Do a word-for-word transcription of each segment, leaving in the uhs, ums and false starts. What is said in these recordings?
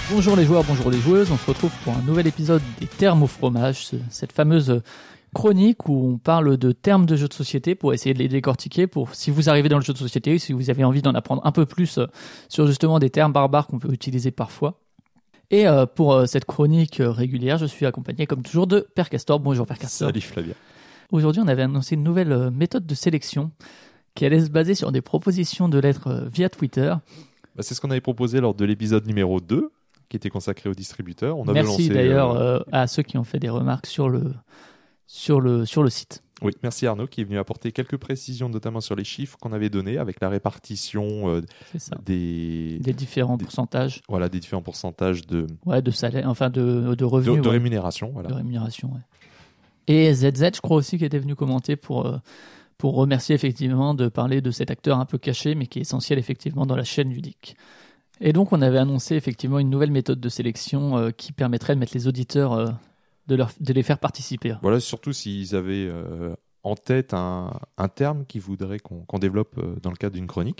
Bonjour les joueurs, bonjour les joueuses, on se retrouve pour un nouvel épisode des termes au fromage, cette fameuse chronique où on parle de termes de jeux de société pour essayer de les décortiquer, pour si vous arrivez dans le jeu de société, si vous avez envie d'en apprendre un peu plus sur justement des termes barbares qu'on peut utiliser parfois. Et euh, pour euh, cette chronique euh, régulière, je suis accompagné comme toujours de Père Castor. Bonjour Père Castor. Salut Flavien. Aujourd'hui, on avait annoncé une nouvelle euh, méthode de sélection qui allait se baser sur des propositions de lettres euh, via Twitter. Bah, c'est ce qu'on avait proposé lors de l'épisode numéro deux, qui était consacré aux distributeurs. On avait Merci lancé, d'ailleurs euh... euh, à ceux qui ont fait des remarques sur le, sur le, sur le site. Oui, merci Arnaud qui est venu apporter quelques précisions, notamment sur les chiffres qu'on avait donnés avec la répartition euh, des... des différents des... pourcentages. Voilà, des différents pourcentages de... Ouais, de salaire, enfin de, de revenus. De, de ouais. rémunération, voilà. De rémunération, ouais. Et Z Z, je crois aussi, qui était venu commenter pour, euh, pour remercier effectivement de parler de cet acteur un peu caché, mais qui est essentiel effectivement dans la chaîne ludique. Et donc, on avait annoncé effectivement une nouvelle méthode de sélection euh, qui permettrait de mettre les auditeurs, euh, de, leur, de les faire participer. Voilà, surtout s'ils avaient euh, en tête un, un terme qu'ils voudraient qu'on, qu'on développe euh, dans le cadre d'une chronique.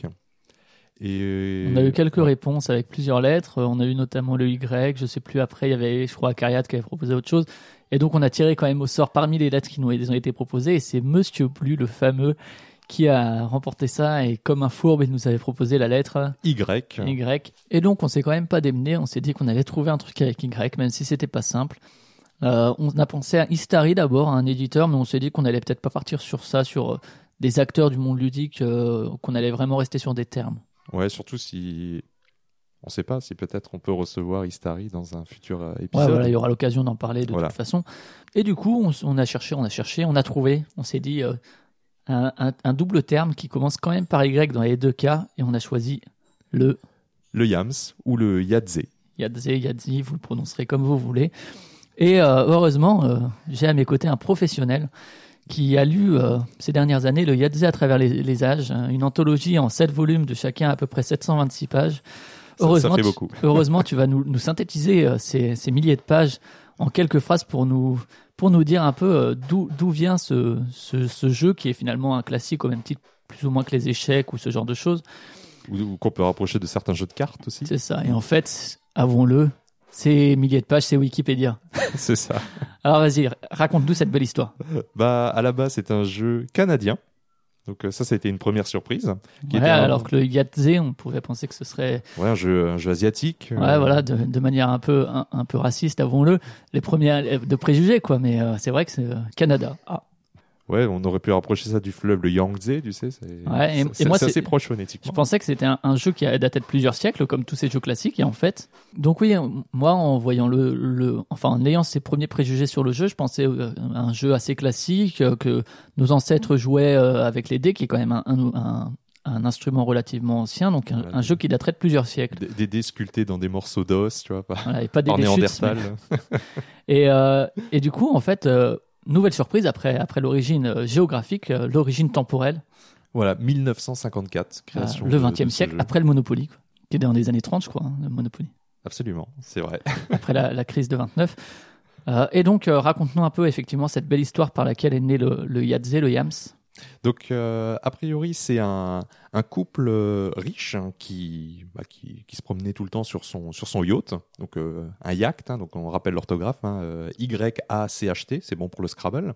Et... On a eu quelques ouais. réponses avec plusieurs lettres. On a eu notamment le Y. Je sais plus après, il y avait, je crois, Acariat qui avait proposé autre chose. Et donc, on a tiré quand même au sort parmi les lettres qui nous ont été proposées. Et c'est Monsieur Plu, le fameux, qui a remporté ça. Et comme un fourbe, il nous avait proposé la lettre Y. Y. Et donc, on s'est quand même pas démené. On s'est dit qu'on allait trouver un truc avec Y, même si c'était pas simple. Euh, on a pensé à Istari d'abord, à un éditeur, mais on s'est dit qu'on allait peut-être pas partir sur ça, sur euh, des acteurs du monde ludique, euh, qu'on allait vraiment rester sur des termes. Ouais, surtout si... On ne sait pas si peut-être on peut recevoir Istari dans un futur euh, épisode. Ouais, voilà, il y aura l'occasion d'en parler de voilà. toute façon. Et du coup, on, on a cherché, on a cherché, on a trouvé. On s'est dit euh, un, un, un double terme qui commence quand même par Y dans les deux cas, et on a choisi le... Le Yams ou le Yadze. Yadze, Yadzi, vous le prononcerez comme vous voulez. Et euh, heureusement, euh, j'ai à mes côtés un professionnel qui a lu euh, ces dernières années le Yadze à travers les, les âges, hein, une anthologie en sept volumes de chacun à peu près sept cent vingt-six pages. Heureusement, ça, ça fait tu, beaucoup. heureusement, tu vas nous, nous synthétiser euh, ces, ces milliers de pages en quelques phrases pour nous, pour nous dire un peu euh, d'où, d'où vient ce, ce, ce jeu qui est finalement un classique au même titre plus ou moins que les échecs ou ce genre de choses. Ou, ou qu'on peut rapprocher de certains jeux de cartes aussi. C'est ça. Et en fait, avouons-le, ces milliers de pages, c'est Wikipédia. C'est ça. Alors vas-y, raconte-nous cette belle histoire. Bah, à la base, c'est un jeu canadien. Donc ça, ça a été une première surprise. Qui Ouais, était un... alors que le Yadze, on pourrait penser que ce serait... Ouais, un jeu, un jeu asiatique. Ouais, euh... voilà, de, de manière un peu, un, un peu raciste, avouons-le. Les premiers de préjugés, quoi. Mais euh, c'est vrai que c'est euh, Canada. Ah. Ouais, on aurait pu rapprocher ça du fleuve le Yangtze, tu sais. C'est, ouais, et, c'est, et moi, c'est c'est assez proche phonétiquement. Je pensais que c'était un, un jeu qui a daté de plusieurs siècles, comme tous ces jeux classiques, et en fait... Donc oui, moi, en voyant le... le enfin, en ayant ces premiers préjugés sur le jeu, je pensais à un jeu assez classique, que nos ancêtres jouaient avec les dés, qui est quand même un, un, un, un instrument relativement ancien, donc un, voilà, un jeu qui daterait de plusieurs siècles. Des, des dés sculptés dans des morceaux d'os, tu vois, pas, voilà, et pas des par Néandertal. Mais... et, euh, et du coup, en fait... Euh, nouvelle surprise après, après l'origine géographique, euh, l'origine temporelle. Voilà, mille neuf cent cinquante-quatre, création. Euh, le vingtième de, de siècle, jeu. après le Monopoly, quoi, qui est dans les années trente, je crois, hein, le Monopoly. Absolument, c'est vrai. Après la, la crise de vingt-neuf. Euh, et donc, euh, raconte-nous un peu effectivement cette belle histoire par laquelle est né le, le Yadze, le Yams. Donc, euh, a priori, c'est un, un couple euh, riche hein, qui, bah, qui, qui se promenait tout le temps sur son, sur son yacht, donc euh, un yacht, hein, donc on rappelle l'orthographe, hein, euh, Y A C H T, c'est bon pour le Scrabble.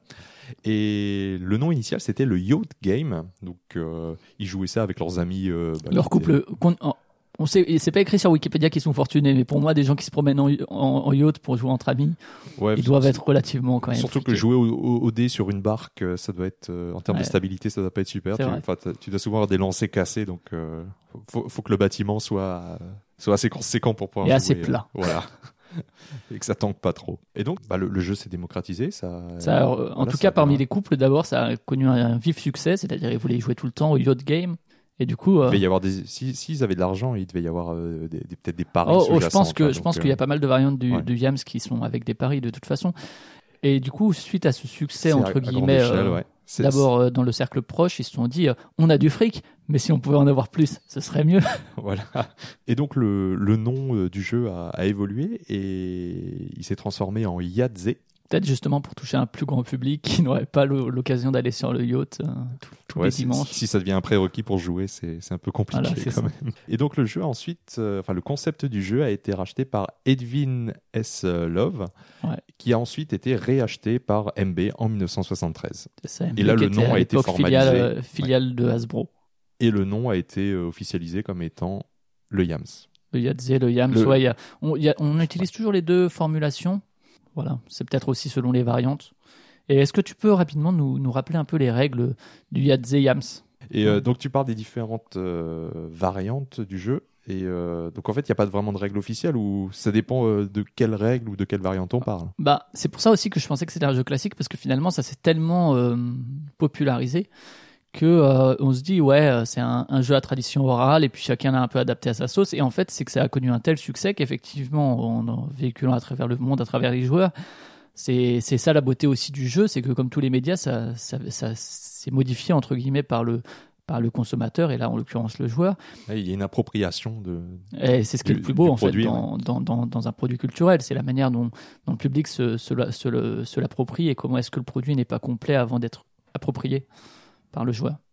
Et le nom initial, c'était le Yacht Game, donc euh, ils jouaient ça avec leurs amis. Euh, bah, Leur couple... étaient... Con, oh, on sait, c'est pas écrit sur Wikipédia qu'ils sont fortunés, mais pour moi, des gens qui se promènent en, en, en yacht pour jouer entre amis, ouais, ils doivent être relativement quand même. Surtout friqués. que jouer au, au, au dé sur une barque, ça doit être, euh, en termes ouais. de stabilité, ça doit pas être super. Tu, tu dois souvent avoir des lancers cassés, donc euh, faut, faut que le bâtiment soit, euh, soit assez conséquent pour pouvoir Et jouer. assez plat. Euh, voilà. Et que ça tanque pas trop. Et donc, bah, le, le jeu s'est démocratisé. Ça, ça, euh, en voilà, tout ça cas, parmi va. les couples, d'abord, ça a connu un, un vif succès, c'est-à-dire ils voulaient y jouer tout le temps au Yacht Game. Et du coup, euh... il devait y avoir des, si, s'ils avaient de l'argent, il devait y avoir euh, des, des, peut-être des paris. Oh, oh, je pense que là, je donc, pense euh... qu'il y a pas mal de variantes du, ouais. du Yams qui sont avec des paris de toute façon. Et du coup, suite à ce succès c'est entre à, guillemets, à échelle, euh, ouais. c'est, d'abord euh, dans le cercle proche, ils se sont dit, euh, on a du fric, mais si on pouvait en avoir plus, ce serait mieux. Voilà. Et donc le, le nom euh, du jeu a, a évolué et il s'est transformé en Yadze. Peut-être justement pour toucher un plus grand public qui n'aurait pas l'occasion d'aller sur le yacht euh, tous ouais, les si, dimanches. Si ça devient un prérequis pour jouer, c'est, c'est un peu compliqué voilà, quand ça. même. Et donc le jeu ensuite, euh, enfin le concept du jeu a été racheté par Edwin S. Love, ouais. qui a ensuite été réacheté par M B en dix-neuf cent soixante-treize. C'est ça, M B et là le nom a été formalisé. Filiale, euh, filiale ouais. de Hasbro. Et le nom a été euh, officialisé comme étant le Yams. Le Yahtzee, le Yams, le... ouais, y a, on, y a, on utilise ouais. toujours les deux formulations. Voilà, c'est peut-être aussi selon les variantes. Et est-ce que tu peux rapidement nous, nous rappeler un peu les règles du Yahtzee Yams ? Et euh, donc tu parles des différentes euh, variantes du jeu. Et euh, donc en fait, il n'y a pas vraiment de règles officielles ou ça dépend euh, de quelle règle ou de quelle variante on parle. Bah, c'est pour ça aussi que je pensais que c'était un jeu classique parce que finalement, ça s'est tellement euh, popularisé que euh, on se dit ouais, c'est un, un jeu à tradition orale et puis chacun l'a un peu adapté à sa sauce. Et en fait, c'est que ça a connu un tel succès qu'effectivement, en, en véhiculant à travers le monde, à travers les joueurs. C'est, c'est ça la beauté aussi du jeu, c'est que comme tous les médias, ça, ça, ça s'est modifié entre guillemets par le, par le consommateur et là en l'occurrence le joueur. Il y a une appropriation de. Et c'est ce qui du, est le plus beau en produit, fait dans, ouais. dans, dans, dans un produit culturel, c'est la manière dont, dont le public se, se, se, le, se l'approprie et comment est-ce que le produit n'est pas complet avant d'être approprié par le joueur.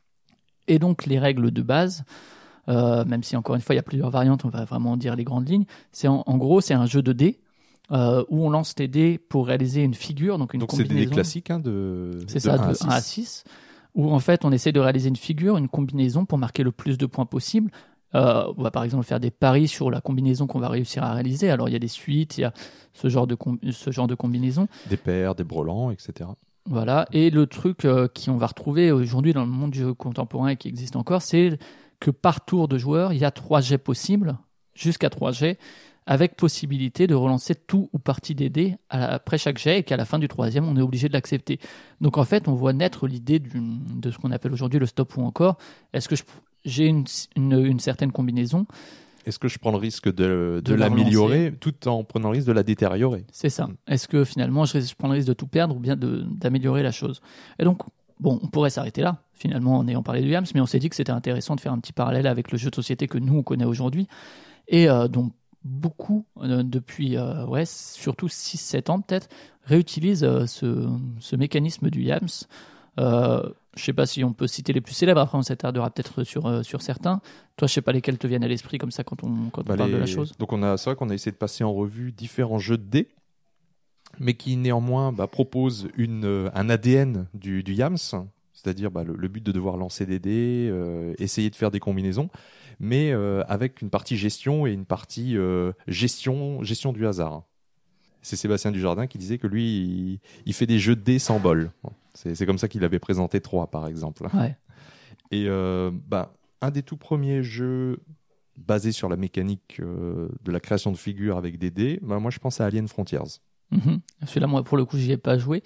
Et donc les règles de base. Euh, même si encore une fois il y a plusieurs variantes, on va vraiment dire les grandes lignes. C'est en, en gros c'est un jeu de dés. Euh, où on lance les dés pour réaliser une figure, donc une donc combinaison. Donc c'est des dés classiques hein, de C'est de ça, un de un à six, où en fait on essaie de réaliser une figure, une combinaison pour marquer le plus de points possible. Euh, on va par exemple faire des paris sur la combinaison qu'on va réussir à réaliser. Alors il y a des suites, il y a ce genre de, com- ce genre de combinaison. Des paires, des brelans, et cetera. Voilà, et le truc euh, qu'on va retrouver aujourd'hui dans le monde du jeu contemporain et qui existe encore, c'est que par tour de joueur, il y a trois jets possibles, jusqu'à trois jets, avec possibilité de relancer tout ou partie des dés après chaque jet et qu'à la fin du troisième, on est obligé de l'accepter. Donc en fait, on voit naître l'idée d'une, de ce qu'on appelle aujourd'hui le stop ou encore. Est-ce que je, j'ai une, une, une certaine combinaison ? Est-ce que je prends le risque de, de, de l'améliorer relancer. Tout en prenant le risque de la détériorer ? C'est ça. Est-ce que finalement, je, je prends le risque de tout perdre ou bien de, d'améliorer la chose ? Et donc, bon, on pourrait s'arrêter là, finalement, en ayant parlé du Yams, mais on s'est dit que c'était intéressant de faire un petit parallèle avec le jeu de société que nous, on connaît aujourd'hui et euh, dont beaucoup, euh, depuis euh, ouais, surtout six sept ans peut-être, réutilisent euh, ce, ce mécanisme du Yams. Euh, je ne sais pas si on peut citer les plus célèbres, après on s'attardera peut-être sur, euh, sur certains. Toi, je ne sais pas lesquels te viennent à l'esprit comme ça quand on, quand bah on parle les... de la chose. Donc on a, c'est vrai qu'on a essayé de passer en revue différents jeux de dés, mais qui néanmoins bah, proposent une, euh, un A D N du, du Yams, c'est-à-dire bah, le, le but de devoir lancer des dés, euh, essayer de faire des combinaisons, mais euh, avec une partie gestion et une partie euh, gestion, gestion du hasard. C'est Sébastien Dujardin qui disait que lui, il, il fait des jeux de dés sans bol. Bon, c'est, c'est comme ça qu'il avait présenté trois, par exemple. Ouais. Et euh, bah, un des tout premiers jeux basés sur la mécanique euh, de la création de figures avec des dés, bah, moi je pense à Alien Frontiers. Mmh. Celui-là, moi, pour le coup, j'y ai pas joué.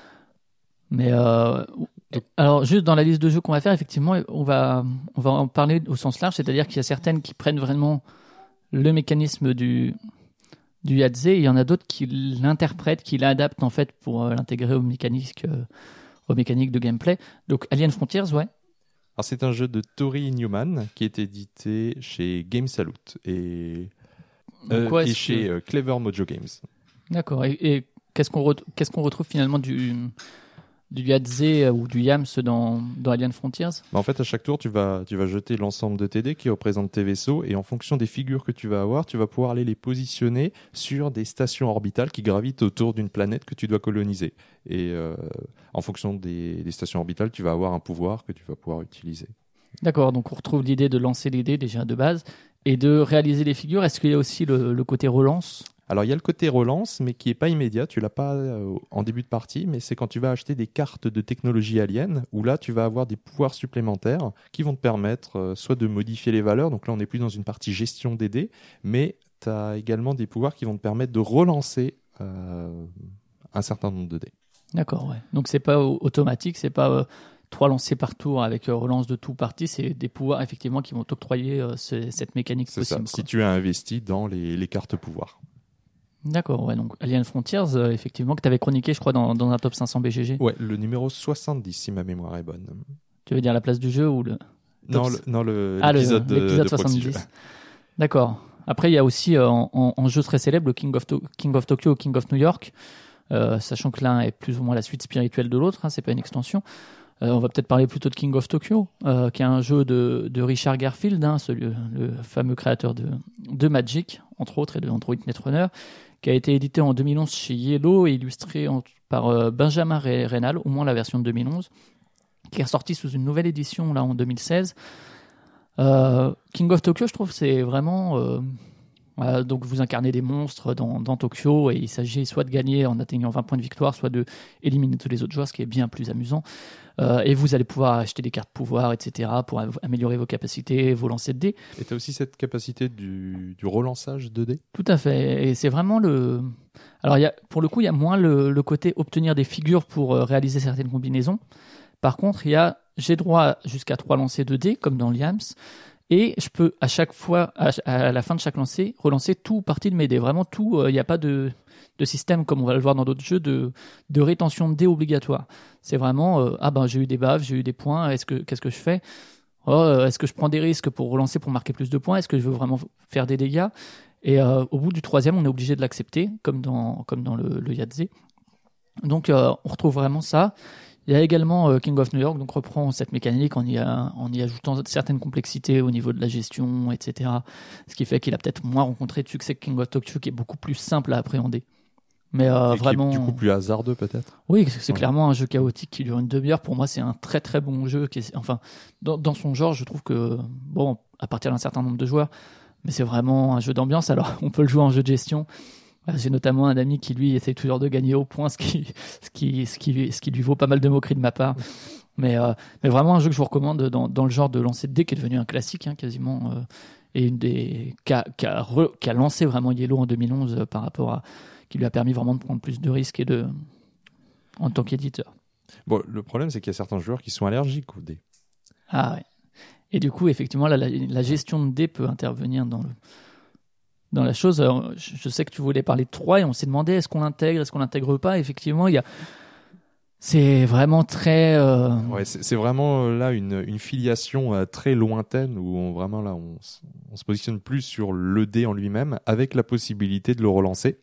Mais euh, alors, juste dans la liste de jeux qu'on va faire, effectivement, on va, on va en parler au sens large, c'est-à-dire qu'il y a certaines qui prennent vraiment le mécanisme du, du Yahtzee, et il y en a d'autres qui l'interprètent, qui l'adaptent en fait pour euh, l'intégrer aux mécaniques, euh, aux mécaniques de gameplay. Donc, Alien Frontiers, ouais. Alors, c'est un jeu de Tori Newman qui est édité chez Game Salute et, euh, et chez que... euh, Clever Mojo Games. D'accord. Et, et qu'est-ce qu'on, re- qu'est-ce qu'on retrouve finalement du, du Yahtzee ou du Yams dans, dans Alien Frontiers ? Bah en fait, à chaque tour, tu vas, tu vas jeter l'ensemble de tes dés qui représentent tes vaisseaux et en fonction des figures que tu vas avoir, tu vas pouvoir aller les positionner sur des stations orbitales qui gravitent autour d'une planète que tu dois coloniser. Et euh, en fonction des, des stations orbitales, tu vas avoir un pouvoir que tu vas pouvoir utiliser. D'accord, donc on retrouve l'idée de lancer les dés déjà de base et de réaliser les figures. Est-ce qu'il y a aussi le, le côté relance ? Alors, il y a le côté relance, mais qui n'est pas immédiat. Tu ne l'as pas euh, en début de partie, mais c'est quand tu vas acheter des cartes de technologie alien, où là, tu vas avoir des pouvoirs supplémentaires qui vont te permettre euh, soit de modifier les valeurs. Donc là, on n'est plus dans une partie gestion des dés, mais tu as également des pouvoirs qui vont te permettre de relancer euh, un certain nombre de dés. D'accord, ouais. Donc, ce n'est pas automatique, ce n'est pas... Euh... trois lancers par tour avec euh, relance de tout parti, c'est des pouvoirs effectivement qui vont t'octroyer euh, ce, cette mécanique c'est possible. Ça, si tu as investi dans les, les cartes pouvoirs. D'accord, ouais, donc Alien Frontiers, euh, effectivement, que tu avais chroniqué, je crois, dans, dans un top cinq cents B G G. Ouais, le numéro soixante-dix, si ma mémoire est bonne. Tu veux dire la place du jeu ou le... Non, le, non le, ah, l'épisode, le, l'épisode de, de soixante-dix. D'accord. Après, il y a aussi euh, en, en jeu très célèbre le King of, to- King of Tokyo ou King of New York, euh, sachant que l'un est plus ou moins la suite spirituelle de l'autre, hein, c'est pas une extension. Euh, on va peut-être parler plutôt de King of Tokyo, euh, qui est un jeu de, de Richard Garfield, hein, celui, le fameux créateur de, de Magic, entre autres, et de Android Netrunner, qui a été édité en deux mille onze chez Yellow et illustré en, par euh, Benjamin Reynal, au moins la version de deux mille onze, qui est ressorti sous une nouvelle édition là en deux mille seize. Euh, King of Tokyo, je trouve, c'est vraiment... Euh, euh, donc vous incarnez des monstres dans, dans Tokyo et il s'agit soit de gagner en atteignant vingt points de victoire, soit de éliminer tous les autres joueurs, ce qui est bien plus amusant. Euh, et vous allez pouvoir acheter des cartes pouvoir, et cetera pour av- améliorer vos capacités, vos lancers de dés. Et tu as aussi cette capacité du, du relançage de dés. Tout à fait. Et c'est vraiment le... Alors il y a, pour le coup, il y a moins le, le côté obtenir des figures pour euh, réaliser certaines combinaisons. Par contre, il y a j'ai droit jusqu'à trois lancers de dés, comme dans l'I A M S. Et je peux à chaque fois, à, à la fin de chaque lancer, relancer tout ou partie de mes dés. Vraiment tout, il euh, n'y a pas de, de système, comme on va le voir dans d'autres jeux, de, de rétention de dés obligatoire. C'est vraiment, euh, ah ben j'ai eu des baves, j'ai eu des points, est-ce que, qu'est-ce que je fais oh, euh, Est-ce que je prends des risques pour relancer, pour marquer plus de points? Est-ce que je veux vraiment faire des dégâts? Et euh, au bout du troisième, on est obligé de l'accepter, comme dans, comme dans le, le Yahtzee. Donc euh, on retrouve vraiment ça. Il y a également euh, King of New York, donc reprend cette mécanique en y, a, en y ajoutant certaines complexités au niveau de la gestion, et cetera. Ce qui fait qu'il a peut-être moins rencontré de succès que King of Tokyo, qui est beaucoup plus simple à appréhender. Mais euh, Et vraiment, qui est du coup plus hasardeux peut-être. Oui, c'est Ouais. clairement un jeu chaotique qui dure une demi-heure. Pour moi, c'est un très très bon jeu. Qui est... Enfin, dans, dans son genre, je trouve que bon, à partir d'un certain nombre de joueurs, mais c'est vraiment un jeu d'ambiance. Alors, on peut le jouer en jeu de gestion. J'ai notamment un ami qui, lui, essaie toujours de gagner au point, ce qui, ce qui, ce qui, ce qui lui vaut pas mal de moqueries de ma part. Mais, euh, mais vraiment un jeu que je vous recommande dans, dans le genre de lancer de dés, qui est devenu un classique, hein, quasiment, euh, et une des, qui a, qui a, re, qui a lancé vraiment Yellow en deux mille onze euh, par rapport à, qui lui a permis vraiment de prendre plus de risques et de, en tant qu'éditeur. Bon, le problème, c'est qu'il y a certains joueurs qui sont allergiques aux dés. Ah ouais. Et du coup, effectivement, là, la, la gestion de dés peut intervenir dans le, dans la chose. Alors, je sais que tu voulais parler de trois et on s'est demandé est-ce qu'on l'intègre, est-ce qu'on l'intègre pas. Effectivement, il y a, c'est vraiment très. Euh... Ouais, c'est, c'est vraiment là une, une filiation euh, très lointaine où on, vraiment là on, on se positionne plus sur le dé en lui-même avec la possibilité de le relancer.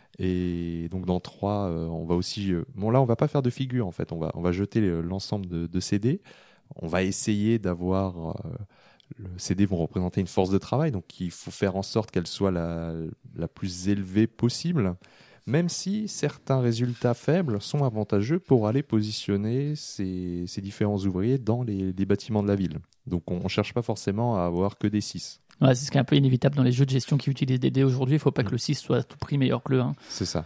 Et donc dans trois, euh, on va aussi. Euh, bon là, on va pas faire de figure en fait. On va on va jeter l'ensemble de, de ces dés. On va essayer d'avoir. Euh, le, ces dés vont représenter une force de travail, donc il faut faire en sorte qu'elle soit la la plus élevée possible. Même si certains résultats faibles sont avantageux pour aller positionner ces, ces différents ouvriers dans les, les bâtiments de la ville. Donc on ne cherche pas forcément à avoir que des six. Ouais, c'est ce qui est un peu inévitable dans les jeux de gestion qui utilisent des dés aujourd'hui. Il ne faut pas mmh. que le six soit à tout prix meilleur que le un. C'est ça.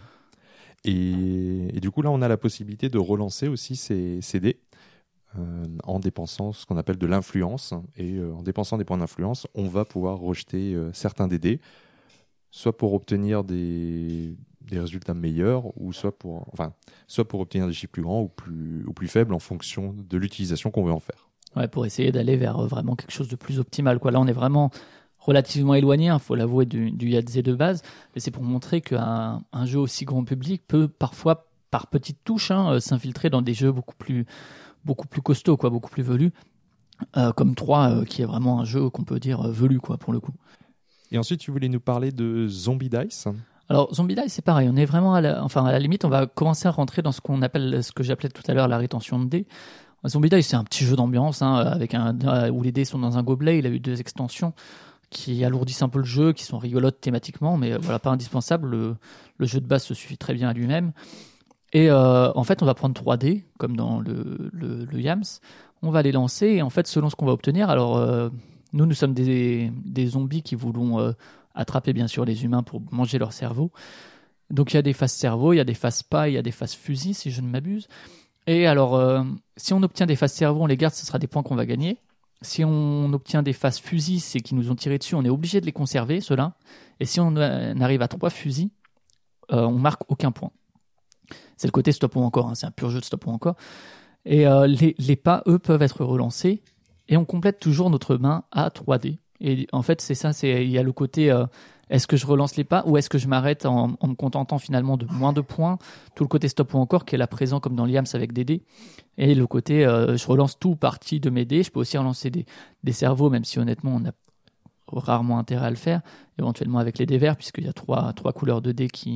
Et, et du coup, là, on a la possibilité de relancer aussi ces, ces dés euh, en dépensant ce qu'on appelle de l'influence. Et euh, en dépensant des points d'influence, on va pouvoir rejeter euh, certains des dés, soit pour obtenir des... des résultats meilleurs, ou soit pour, enfin, soit pour obtenir des chiffres plus grands ou plus, ou plus faibles en fonction de l'utilisation qu'on veut en faire. Ouais, pour essayer d'aller vers vraiment quelque chose de plus optimal, quoi. Là, on est vraiment relativement éloigné, il hein, faut l'avouer, du, du Yahtzee de base, mais c'est pour montrer qu'un un jeu aussi grand public peut parfois, par petites touches, hein, s'infiltrer dans des jeux beaucoup plus, beaucoup plus costauds, quoi, beaucoup plus velus, euh, comme trois, euh, qui est vraiment un jeu qu'on peut dire euh, velu, quoi, pour le coup. Et ensuite, tu voulais nous parler de Zombie Dice. Alors, Zombie Dice, c'est pareil. On est vraiment à la, enfin, à la limite, on va commencer à rentrer dans ce qu'on appelle, ce que j'appelais tout à l'heure la rétention de dés. Zombie Dice, c'est un petit jeu d'ambiance, hein, avec un, où les dés sont dans un gobelet. Il a eu deux extensions qui alourdissent un peu le jeu, qui sont rigolotes thématiquement, mais voilà, pas indispensable. Le, le jeu de base se suffit très bien à lui-même. Et euh, en fait, on va prendre trois dés, comme dans le, le, le Y A M S. On va les lancer, et en fait, selon ce qu'on va obtenir, alors, euh, nous, nous sommes des, des zombies qui voulons euh, attraper, bien sûr, les humains pour manger leur cerveau. Donc, il y a des phases cerveau, il y a des phases paille, il y a des phases fusil, si je ne m'abuse. Et alors, euh, si on obtient des phases cerveau, on les garde, ce sera des points qu'on va gagner. Si on obtient des phases fusils, c'est qu'ils nous ont tiré dessus, on est obligé de les conserver, ceux-là. Et si on arrive à trois fusils, euh, on marque aucun point. C'est le côté stop ou encore, hein, c'est un pur jeu de stop ou encore. Et euh, les, les pas, eux, peuvent être relancés. Et on complète toujours notre main à trois dés. Et en fait, c'est ça, c'est, il y a le côté... Euh, est-ce que je relance les pas ou est-ce que je m'arrête en, en me contentant finalement de moins de points? Tout le côté stop ou encore qui est là présent comme dans l'I A M S avec des dés. Et le côté euh, je relance tout partie de mes dés. Je peux aussi relancer des, des cerveaux, même si honnêtement on a rarement intérêt à le faire. Éventuellement avec les dés verts, puisqu'il y a trois, trois couleurs de dés qui,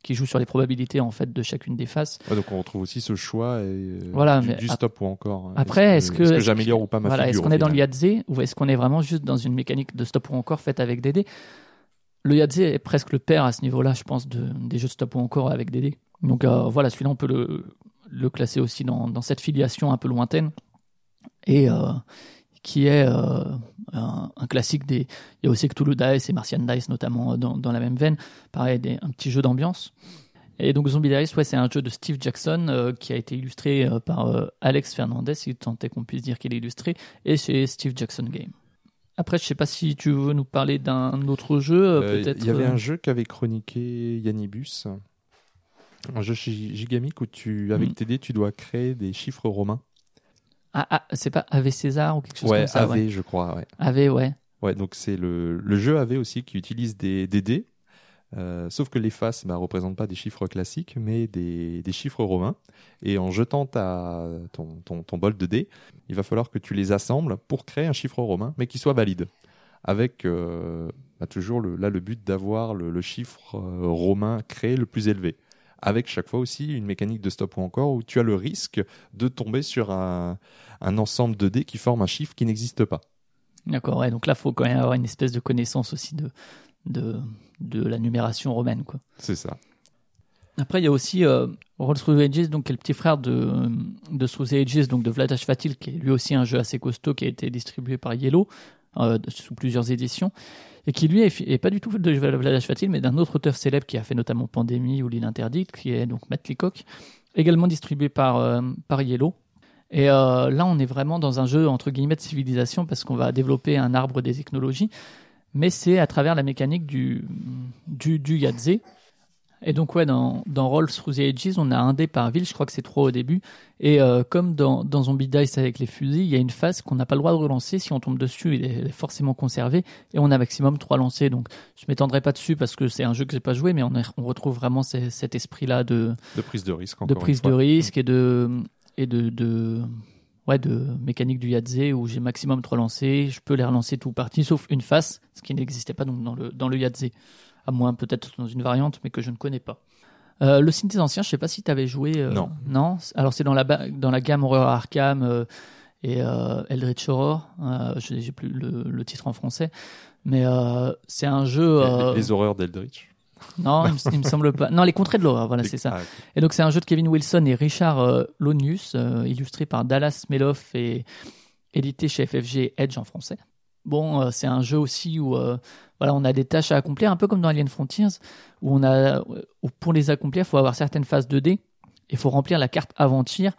qui joue sur les probabilités en fait de chacune des faces. Ouais, donc on retrouve aussi ce choix et, euh, voilà, du, mais du ap- stop ou encore. Après, est-ce que, est-ce que est-ce j'améliore que- ou pas ma voilà, figure est-ce qu'on au est dans le final Yahtzee ou est-ce qu'on est vraiment juste dans une mécanique de stop ou encore faite avec des dés? Le Yahtzee est presque le père à ce niveau-là, je pense, de, des jeux de stop ou encore avec des dés. Donc euh, voilà, celui-là, on peut le, le classer aussi dans, dans cette filiation un peu lointaine et euh, qui est euh, un, un classique des. Il y a aussi Cthulhu Dice et Martian Dice, notamment dans, dans la même veine. Pareil, des, un petit jeu d'ambiance. Et donc Zombie Dice, ouais, c'est un jeu de Steve Jackson euh, qui a été illustré euh, par euh, Alex Fernandez, si tant est qu'on puisse dire qu'il est illustré, et chez Steve Jackson Game. Après, je sais pas si tu veux nous parler d'un autre jeu, euh, Euh, peut-être. Il y avait euh, un jeu qu'avait chroniqué Yannibus, un jeu chez Gigamic où tu, avec Mm. tes dés, tu dois créer des chiffres romains. Ah, ah, c'est pas Ave César ou quelque chose Ouais, comme ça. A V, Ouais. je crois. Ouais. Ave, ouais. Ouais, donc c'est le, le jeu A V aussi qui utilise des, des dés. Euh, sauf que les faces ne bah, représentent pas des chiffres classiques, mais des, des chiffres romains. Et en jetant ta, ton, ton, ton bol de dés, il va falloir que tu les assembles pour créer un chiffre romain, mais qui soit valide. Avec euh, bah, toujours le, là le but d'avoir le, le chiffre euh, romain créé le plus élevé. Avec chaque fois aussi une mécanique de stop ou encore où tu as le risque de tomber sur un, un ensemble de dés qui forme un chiffre qui n'existe pas. D'accord, ouais. Donc là, il faut quand même avoir une espèce de connaissance aussi de, de, de la numération romaine, quoi. C'est ça. Après, il y a aussi euh, Rolls Through the Ages, donc, qui est le petit frère de, de Through the Ages, donc de Vladash Fatil, qui est lui aussi un jeu assez costaud qui a été distribué par Yellow euh, sous plusieurs éditions, et qui lui est, est pas du tout de Vladash Fatil, mais d'un autre auteur célèbre qui a fait notamment Pandémie ou L'île interdite, qui est donc Matt Leacock, également distribué par, euh, par Yellow. Et euh, là, on est vraiment dans un jeu entre guillemets de civilisation parce qu'on va développer un arbre des technologies, mais c'est à travers la mécanique du, du, du Yahtzee. Et donc, ouais, dans, dans Rolls Through the Ages, on a un dé par ville, je crois que c'est trois au début. Et euh, comme dans, dans Zombie Dice avec les fusils, il y a une phase qu'on n'a pas le droit de relancer. Si on tombe dessus, il est, il est forcément conservé. Et on a maximum trois lancers. Donc, je ne m'étendrai pas dessus parce que c'est un jeu que j'ai pas joué, mais on, est, on retrouve vraiment ces, cet esprit-là de, De prise de risque, encore de une prise fois. de risque et de, et de, de, ouais, de mécanique du Yahtzee où j'ai maximum trois lancers. Je peux les relancer tout parti, sauf une face, ce qui n'existait pas donc dans le, dans le Yahtzee. À moins peut-être dans une variante, mais que je ne connais pas. Euh, le Synthé Ancien, je sais pas si tu avais joué. Euh, Non. Non. Alors c'est dans la ba- dans la gamme Horror Arkham euh, et euh, Eldritch Horror. Euh, je j'ai plus le, le titre en français, mais euh, c'est un jeu. Euh... Les, les horreurs d'Eldritch. Non, il, me, il me semble pas. Non, les Contrées de l'horreur. Voilà, Les- c'est ça. Ah, ok. Et donc c'est un jeu de Kevin Wilson et Richard euh, Lonius, euh, illustré par Dallas Meloff et édité chez F F G Edge en français. Bon, euh, c'est un jeu aussi où euh, voilà, on a des tâches à accomplir, un peu comme dans Alien Frontiers, où on a, où pour les accomplir, il faut avoir certaines phases de dés, il faut remplir la carte avant-tir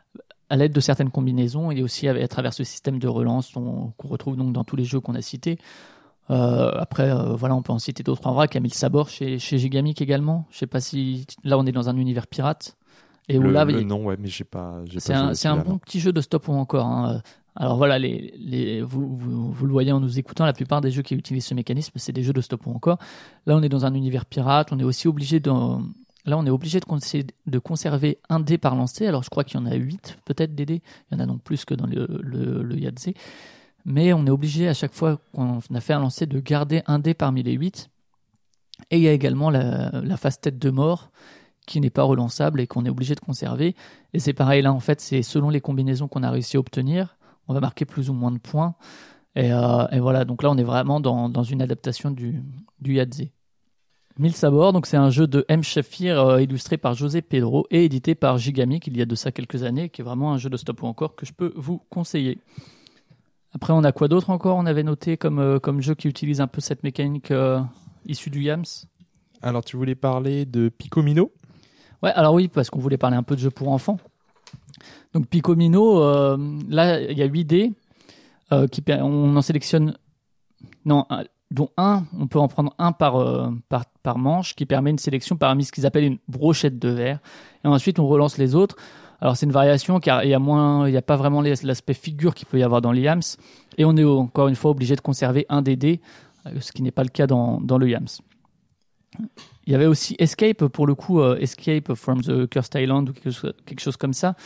à l'aide de certaines combinaisons et aussi à travers ce système de relance on- qu'on retrouve donc dans tous les jeux qu'on a cités. Euh, après, euh, voilà, on peut en citer d'autres en vrac. Camille Sabor chez, chez Gigamic également. Je sais pas si là on est dans un univers pirate et où Le, là, le il- nom, ouais, mais j'ai pas. j'ai c'est pas un, joué c'est un celui-là, bon non. petit jeu de stop ou encore. Hein. Alors voilà, les, les, vous, vous, vous le voyez en nous écoutant, la plupart des jeux qui utilisent ce mécanisme, c'est des jeux de stop ou encore. Là, on est dans un univers pirate. On est aussi obligé de, là, on est obligé de, conser- de conserver un dé par lancer. Alors, je crois qu'il y en a huit, peut-être des dés. Il y en a donc plus que dans le, le, le Yahtzee. Mais on est obligé à chaque fois qu'on a fait un lancer de garder un dé parmi les huit. Et il y a également la, la phase tête de mort qui n'est pas relançable et qu'on est obligé de conserver. Et c'est pareil là, en fait, c'est selon les combinaisons qu'on a réussi à obtenir, on va marquer plus ou moins de points. Et, euh, et voilà, donc là, on est vraiment dans, dans une adaptation du, du Yahtzee. Mille Sabords, donc c'est un jeu de M. Shafir euh, illustré par José Pedro et édité par Gigamic il y a de ça quelques années, qui est vraiment un jeu de stop ou encore que je peux vous conseiller. Après, on a quoi d'autre encore? On avait noté comme, euh, comme jeu qui utilise un peu cette mécanique euh, issue du Yams. Alors, tu voulais parler de Picomino? Ouais, alors oui, parce qu'on voulait parler un peu de jeux pour enfants. Donc Picomino, euh, là, il y a huit dés. Euh, qui, per- on en sélectionne... Non, un, dont un, on peut en prendre un par, euh, par, par manche, qui permet une sélection parmi ce qu'ils appellent une brochette de verre. Et ensuite, on relance les autres. Alors c'est une variation car il y a moins, il y a pas vraiment les- l'aspect figure qu'il peut y avoir dans les Yams. Et on est encore une fois obligé de conserver un des dés, euh, ce qui n'est pas le cas dans, dans le Yams. Il y avait aussi Escape, pour le coup, euh, Escape from the Cursed Island ou quelque chose, quelque chose comme ça,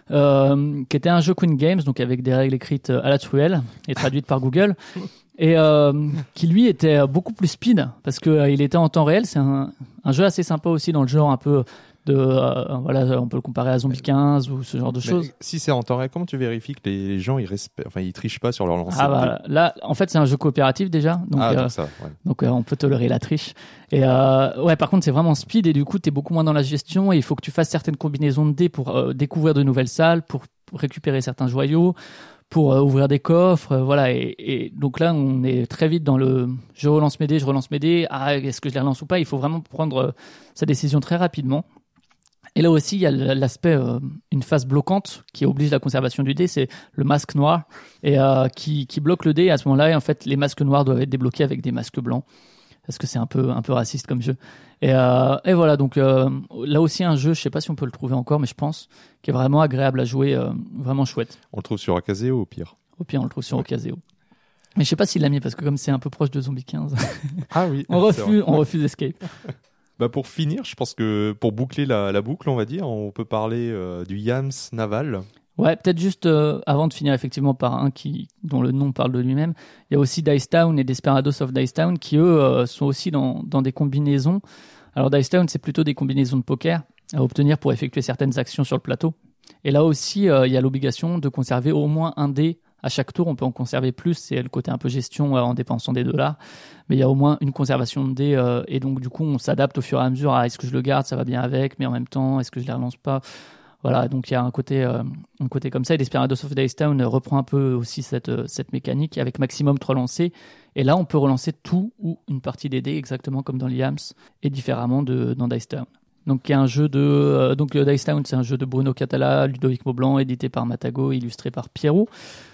euh, qui était un jeu Queen Games, donc avec des règles écrites à la truelle et traduites par Google, et euh, qui lui était beaucoup plus speed parce que euh, il était en temps réel. C'est un, un jeu assez sympa aussi dans le genre un peu de euh, voilà, on peut le comparer à Zombie quinze ou ce genre de choses. Mais si c'est en temps réel, comment tu vérifies que les gens ils respectent, enfin ils trichent pas sur leur lancer Ah de bah, là, en fait, c'est un jeu coopératif déjà, donc, ah, euh, donc ça, ouais. donc euh, on peut tolérer la triche. Et euh, ouais, par contre, c'est vraiment speed et du coup, t'es beaucoup moins dans la gestion et il faut que tu fasses certaines combinaisons de dés pour euh, découvrir de nouvelles salles, pour, pour récupérer certains joyaux, pour euh, ouvrir des coffres, euh, voilà. Et, et donc là, on est très vite dans le je relance mes dés, je relance mes dés. Ah, est-ce que je les relance ou pas? Il faut vraiment prendre euh, sa décision très rapidement. Et là aussi, il y a l'aspect, euh, une phase bloquante qui oblige la conservation du dé, c'est le masque noir, et euh, qui, qui bloque le dé. Et à ce moment-là, et en fait, les masques noirs doivent être débloqués avec des masques blancs, parce que c'est un peu, un peu raciste comme jeu. Et, euh, et voilà, donc euh, là aussi un jeu, je sais pas si on peut le trouver encore, mais je pense, qui est vraiment agréable à jouer, euh, vraiment chouette. On le trouve sur Akazeo au pire. Au pire, on le trouve sur Ouais. Okazeo. Mais je sais pas s'il l'a mis, parce que comme c'est un peu proche de Zombie quinze, Ah oui. on refuse, on refuse Escape. Bah pour finir, je pense que pour boucler la, la boucle, on va dire, on peut parler euh, du Yams Naval. Ouais, peut-être juste euh, avant de finir effectivement par un qui dont le nom parle de lui-même, il y a aussi Dice Town et Desperados of Dice Town qui eux euh, sont aussi dans dans des combinaisons. Alors Dice Town, c'est plutôt des combinaisons de poker à obtenir pour effectuer certaines actions sur le plateau. Et là aussi, euh, il y a l'obligation de conserver au moins un dé à chaque tour. On peut en conserver plus, c'est le côté un peu gestion euh, en dépensant des dollars, mais il y a au moins une conservation de dés euh, et donc du coup on s'adapte au fur et à mesure à est-ce que je le garde, ça va bien avec, mais en même temps est-ce que je les relance pas. Voilà, donc il y a un côté, euh, un côté comme ça. Et Desperados of Dice Town reprend un peu aussi cette, euh, cette mécanique avec maximum trois lancers. Et là, on peut relancer tout ou une partie des dés, exactement comme dans l'I A M S, et différemment de, dans Dice Town. Donc, il y a un jeu de, euh, donc le Dice Town, c'est un jeu de Bruno Catala, Ludovic Maublanc, édité par Matago, illustré par Pierrot.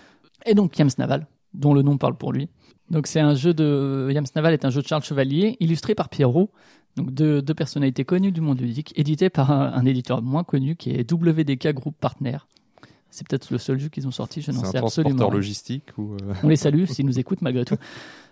Et donc, Yams Naval, dont le nom parle pour lui. Donc, c'est un jeu de, Yams Naval est un jeu de Charles Chevalier, illustré par Pierrot. Donc deux, deux personnalités connues du monde ludique, édité par un, un éditeur moins connu qui est W D K Group Partner. C'est peut-être le seul jeu qu'ils ont sorti, je n'en sais absolument rien. C'est un transporteur logistique ou euh... On les salue s'ils nous écoutent malgré tout.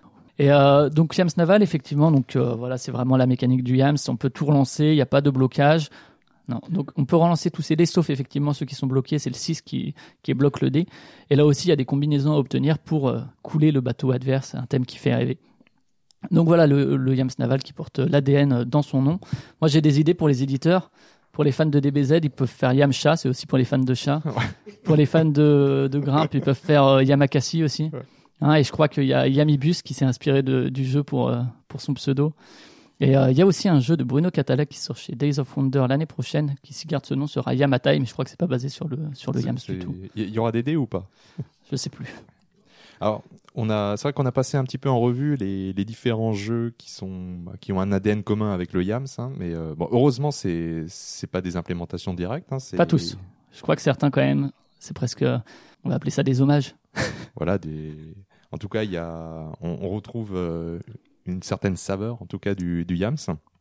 Et euh, donc Yams Naval, effectivement, donc euh, voilà, c'est vraiment la mécanique du Yams. On peut tout relancer, il n'y a pas de blocage. Non, donc on peut relancer tous ces dés, sauf effectivement ceux qui sont bloqués, c'est le six qui, qui bloque le dé. Et là aussi, il y a des combinaisons à obtenir pour euh, couler le bateau adverse, un thème qui fait rêver. Donc voilà le, le Yams Naval qui porte l'A D N dans son nom. Moi j'ai des idées pour les éditeurs. Pour les fans de D B Z, ils peuvent faire Yamcha, c'est aussi pour les fans de chat. Ouais. Pour les fans de, de Grimpe, ils peuvent faire euh, Yamakasi aussi. Ouais. Hein, et je crois qu'il y a Yamibus qui s'est inspiré de, du jeu pour, euh, pour son pseudo. Et euh, il y a aussi un jeu de Bruno Catala qui sort chez Days of Wonder l'année prochaine, qui s'y garde ce nom, sera Yamatai, mais je crois que c'est pas basé sur le, sur le Yams du tout. Il y aura des dés ou pas? Je sais plus. Alors, on a, c'est vrai qu'on a passé un petit peu en revue les, les différents jeux qui sont, qui ont un A D N commun avec le Yams, hein, mais euh, bon, heureusement, c'est, c'est pas des implémentations directes. Hein, c'est... Pas tous. Je crois que certains, quand même, c'est presque, on va appeler ça des hommages. Voilà, des. En tout cas, il y a, on, on retrouve euh, une certaine saveur, en tout cas, du, du Yams,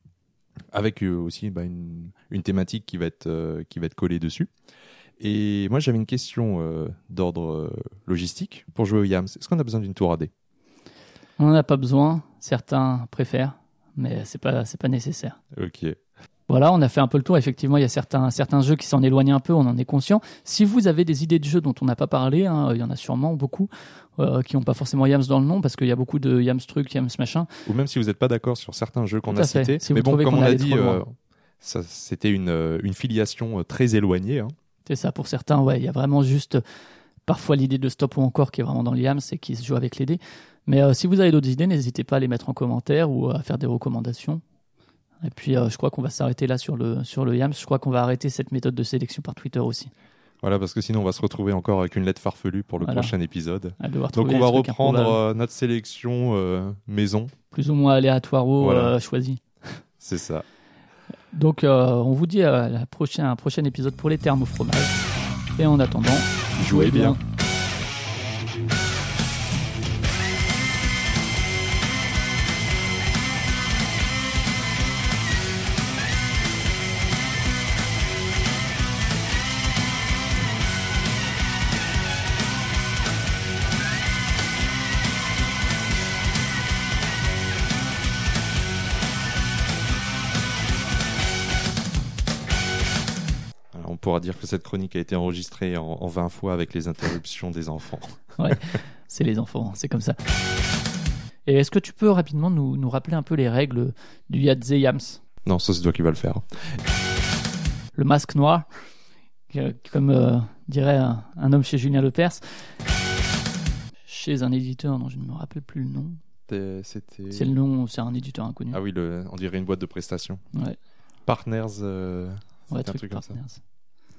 avec euh, aussi bah, une, une thématique qui va être, euh, qui va être collée dessus. Et moi, j'avais une question euh, d'ordre euh, logistique pour jouer au Yams. Est-ce qu'on a besoin d'une tour à dés? On n'en a pas besoin. Certains préfèrent, mais c'est pas, c'est pas nécessaire. Ok. Voilà, on a fait un peu le tour. Effectivement, il y a certains, certains jeux qui s'en éloignent un peu, on en est conscient. Si vous avez des idées de jeux dont on n'a pas parlé, hein, il y en a sûrement beaucoup euh, qui n'ont pas forcément Yams dans le nom, parce qu'il y a beaucoup de Yams trucs, Yams machin. Ou même si vous n'êtes pas d'accord sur certains jeux qu'on Tout a à fait. cités. Si mais vous bon, comme qu'on on a allait dit, trop loin. euh, ça, c'était une, une filiation très éloignée. Hein. C'est ça, pour certains, ouais, il y a vraiment juste parfois l'idée de stop ou encore qui est vraiment dans le Yams et qui se joue avec les dés. Mais euh, si vous avez d'autres idées, n'hésitez pas à les mettre en commentaire ou à faire des recommandations. Et puis, euh, je crois qu'on va s'arrêter là sur le, sur le Yams. Je crois qu'on va arrêter cette méthode de sélection par Twitter aussi. Voilà, parce que sinon, on va se retrouver encore avec une lettre farfelue pour le voilà. prochain épisode. Donc, on va reprendre euh, notre sélection euh, maison. Plus ou moins aléatoire, voilà. euh, choisi. C'est ça. Donc, euh, on vous dit à la prochaine, un prochain épisode pour les termes au fromage. Et en attendant, jouez bien. bien. pourra dire que cette chronique a été enregistrée en, en vingt fois avec les interruptions des enfants. Ouais, c'est les enfants, c'est comme ça. Et est-ce que tu peux rapidement nous, nous rappeler un peu les règles du Yad Yams? Non, ça c'est toi qui vas le faire. Le masque noir, comme euh, dirait un, un homme chez Julien Lepers, chez un éditeur dont je ne me rappelle plus le nom. C'était... C'est le nom, c'est un éditeur inconnu. Ah oui, le, on dirait une boîte de prestations. Ouais. Partners, euh, ouais, un truc, truc partners. comme ça.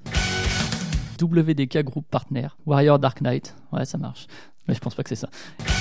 W D K Group Partner, Warrior Dark Knight. Ouais, ça marche. Mais je pense pas que c'est ça.